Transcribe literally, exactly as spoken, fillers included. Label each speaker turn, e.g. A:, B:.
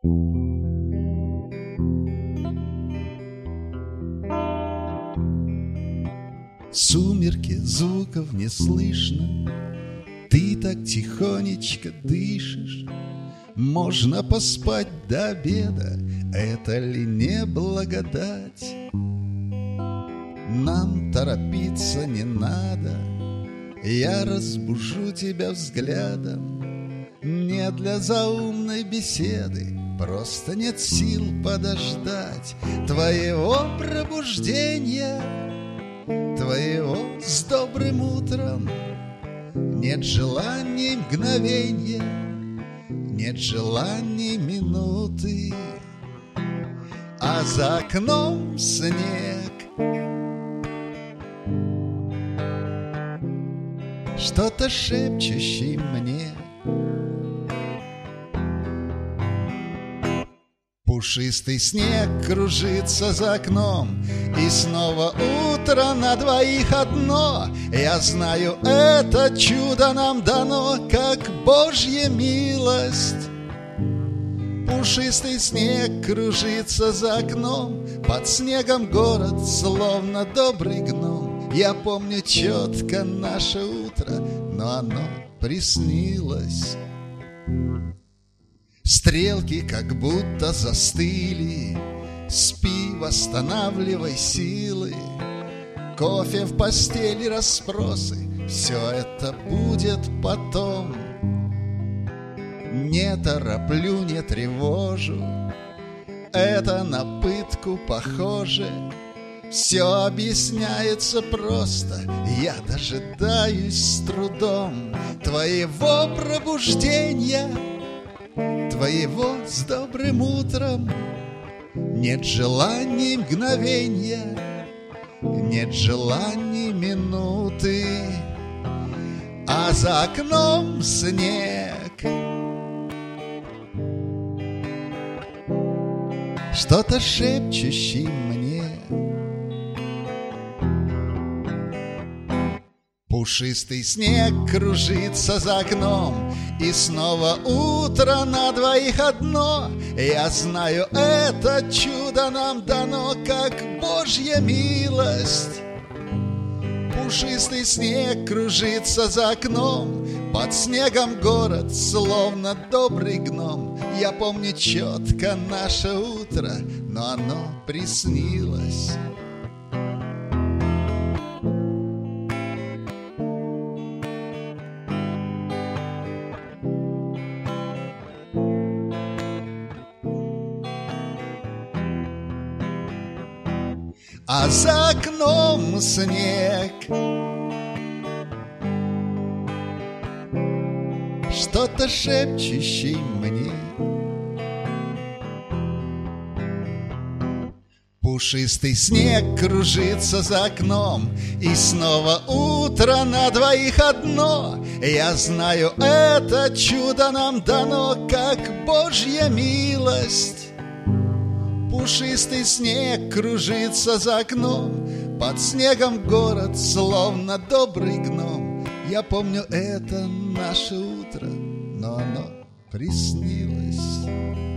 A: Сумерки, звуков не слышно, ты так тихонечко дышишь. Можно поспать до обеда, это ли не благодать? Нам торопиться не надо, я разбужу тебя взглядом. Не для заумной беседы, просто нет сил подождать твоего пробуждения, твоего с добрым утром. Нет желаний мгновенья, нет желаний минуты, а за окном снег. Что-то шепчущий мне. Пушистый снег кружится за окном, и снова утро на двоих одно. Я знаю, это чудо нам дано, как Божья милость. Пушистый снег кружится за окном, под снегом город, словно добрый гном. Я помню четко наше утро, но оно приснилось. Стрелки как будто застыли, спи, восстанавливай силы. Кофе в постели, расспросы, все это будет потом. Не тороплю, не тревожу, это на пытку похоже. Все объясняется просто, я дожидаюсь с трудом твоего пробуждения, твоего с добрым утром. Нет желаний мгновенья, нет желаний минуты, а за окном снег. Что-то шепчущий мне. Пушистый снег кружится за окном, и снова утро на двоих одно. Я знаю, это чудо нам дано, как Божья милость. Пушистый снег кружится за окном, под снегом город, словно добрый гном. Я помню четко наше утро, но оно приснилось. А за окном снег. Что-то шепчущий мне. Пушистый снег кружится за окном, и снова утро на двоих одно. Я знаю, это чудо нам дано, как Божья милость. Пушистый снег кружится за окном, под снегом город, словно добрый гном. Я помню, это наше утро, но оно приснилось.